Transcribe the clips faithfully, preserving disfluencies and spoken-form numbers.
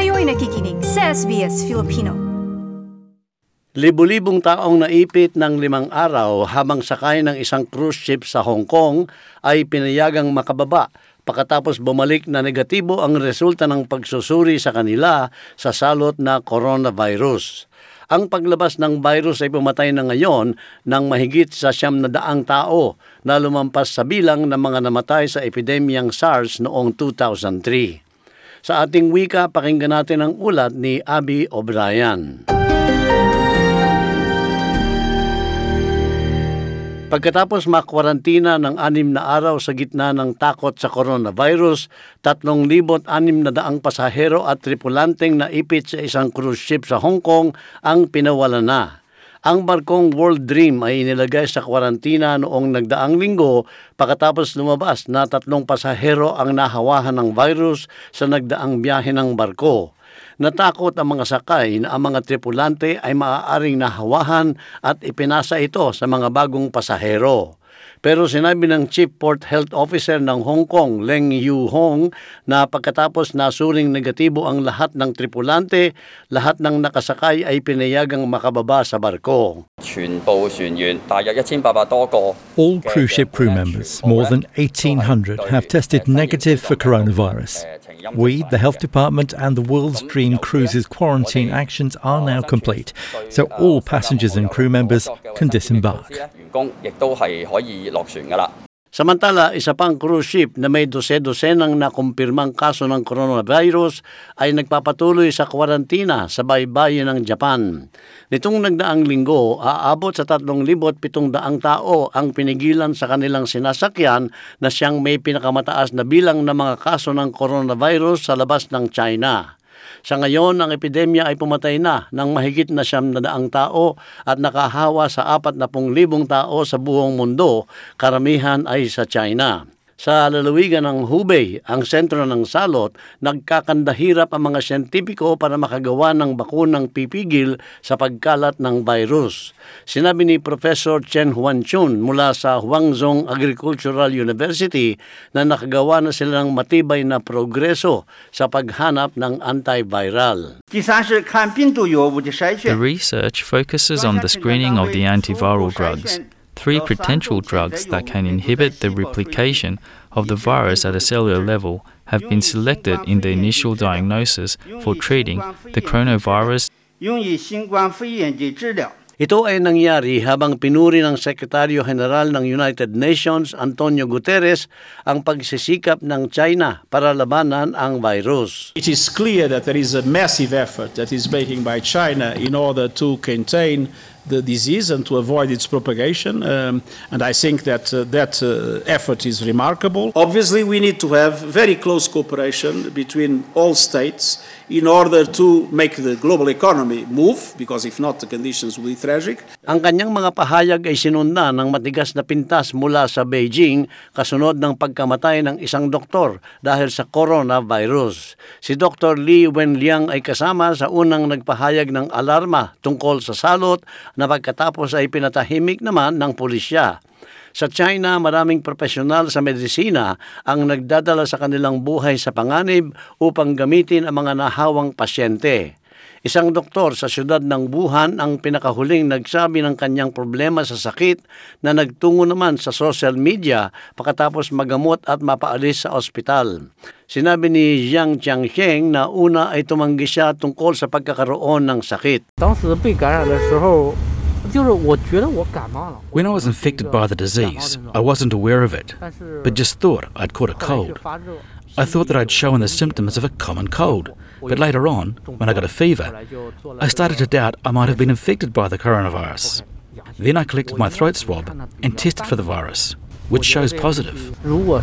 Kayo'y nakikinig sa S B S Filipino. Libu-libong taong naipit ng limang araw habang sakay ng isang cruise ship sa Hong Kong ay pinayagang makababa pagkatapos bumalik na negatibo ang resulta ng pagsusuri sa kanila sa salot na coronavirus. Ang paglabas ng virus ay pumatay na ngayon ng mahigit sa siyam na daang tao na lumampas sa bilang ng mga namatay sa epidemyang SARS noong two thousand three. Sa ating wika, pakinggan natin ang ulat ni Abby O'Brien. Pagkatapos makwarantina ng anim na araw sa gitna ng takot sa coronavirus, tatlong libot anim na daang pasahero at tripulanteng naipit sa isang cruise ship sa Hong Kong ang pinawala na. Ang barkong World Dream ay inilagay sa kwarantina noong nagdaang linggo pagkatapos lumabas na tatlong pasahero ang nahawahan ng virus sa nagdaang biyahe ng barko. Natakot ang mga sakay na ang mga tripulante ay maaaring nahawahan at ipinasa ito sa mga bagong pasahero. Pero sinabi ng Chief Port Health Officer ng Hong Kong, Leng Yu Hong, na pagkatapos nasuring negatibo ang lahat ng tripulante, lahat ng nakasakay ay pinayagang makababa sa barko. All cruise ship crew members, more than eighteen hundred, have tested negative for coronavirus. We, the Health Department and the World's Dream Cruises quarantine actions are now complete, so all passengers and crew members can disembark. Samantala, isa pang cruise ship na may dose-dosenang nakumpirmang kaso ng coronavirus ay nagpapatuloy sa kwarantina sa baybayin ng Japan. Nitong nagdaang linggo, aabot sa tatlong libot pitong daang tao ang pinigilan sa kanilang sinasakyan na siyang may pinakamataas na bilang ng mga kaso ng coronavirus sa labas ng China. Sa ngayon, ang epidemya ay pumatay na ng mahigit na siyam na daang tao at nakahawa sa apat na pung libong tao sa buong mundo, karamihan ay sa China. Sa lalawigan ng Hubei, ang sentro ng salot, nagkakandahirap ang mga siyentipiko para makagawa ng bakunang pipigil sa pagkalat ng virus. Sinabi ni Professor Chen Huanchun mula sa Huangzhou Agricultural University na nakagawa na sila ng matibay na progreso sa paghanap ng antiviral. The research focuses on the screening of the antiviral drugs. Three potential drugs that can inhibit the replication of the virus at a cellular level have been selected in the initial diagnosis for treating the coronavirus. Ito ay nangyari habang pinuri ng Sekretaryo General ng United Nations Antonio Guterres ang pagsisikap ng China para labanan ang virus. It is clear that there is a massive effort that is making by China in order to contain the disease and to avoid its propagation, um, and I think that uh, that uh, effort is remarkable. Obviously, we need to have very close cooperation between all states in order to make the global economy move, because if not, the conditions will be tragic. Ang kanyang mga pahayag ay sinundan ng matigas na pintas mula sa Beijing kasunod ng pagkamatay ng isang doktor dahil sa coronavirus. Si Doctor Li Wenliang ay kasama sa unang nagpahayag ng alarma tungkol sa salot na pagkatapos ay pinatahimik naman ng pulisya. Sa China, maraming profesional sa medisina ang nagdadala sa kanilang buhay sa panganib upang gamitin ang mga nahawang pasyente. Isang doktor sa siyudad ng Wuhan ang pinakahuling nagsabi ng kanyang problema sa sakit na nagtungo naman sa social media pagkatapos magamot at mapaalis sa ospital. Sinabi ni Jiang Jiangsheng na una ay tumanggi siya tungkol sa pagkakaroon ng sakit. When I was infected by the disease, I wasn't aware of it, but just thought I'd caught a cold. I thought that I'd shown the symptoms of a common cold, but later on, when I got a fever, I started to doubt I might have been infected by the coronavirus. Then I collected my throat swab and tested for the virus, which shows positive.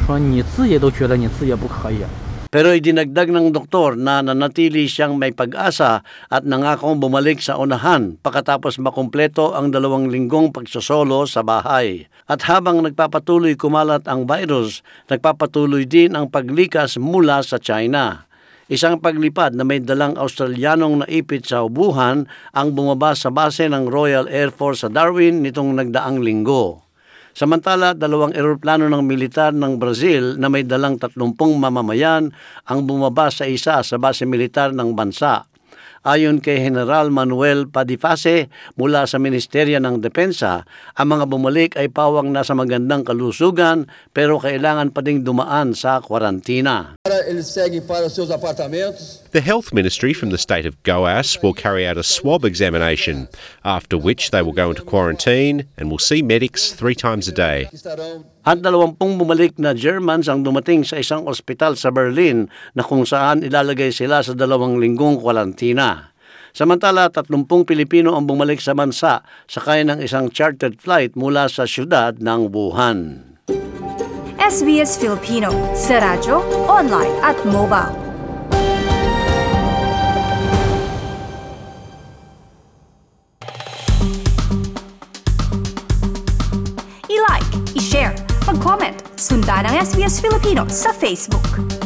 Pero idinagdag ng doktor na nanatili siyang may pag-asa at nangakong bumalik sa unahan pagkatapos makumpleto ang dalawang linggong pagsosolo sa bahay. At habang nagpapatuloy kumalat ang virus, nagpapatuloy din ang paglikas mula sa China. Isang paglipad na may dalang Australianong naipit sa Wuhan ang bumaba sa base ng Royal Air Force sa Darwin nitong nagdaang linggo. Samantala, dalawang eroplano ng militar ng Brazil na may dalang tatlumpung mamamayan ang bumaba sa isa sa base militar ng bansa. Ayon kay General Manuel Padifase mula sa Ministeryo ng Depensa, ang mga bumalik ay pawang nasa magandang kalusugan pero kailangan pa ding dumaan sa kwarantina. The Health Ministry from the state of Goiás will carry out a swab examination, after which they will go into quarantine and will see medics three times a day. At dalawampung bumalik na Germans ang dumating sa isang ospital sa Berlin na kung saan ilalagay sila sa dalawang linggong kwarantina. Samantala, tatlumpung Pilipino ang bumalik sa bansa sakay ng isang chartered flight mula sa siyudad ng Wuhan. S B S Filipino sa radyo, online at mobile. I-like, i-share, mag-comment, sundan ang S B S Filipino sa Facebook.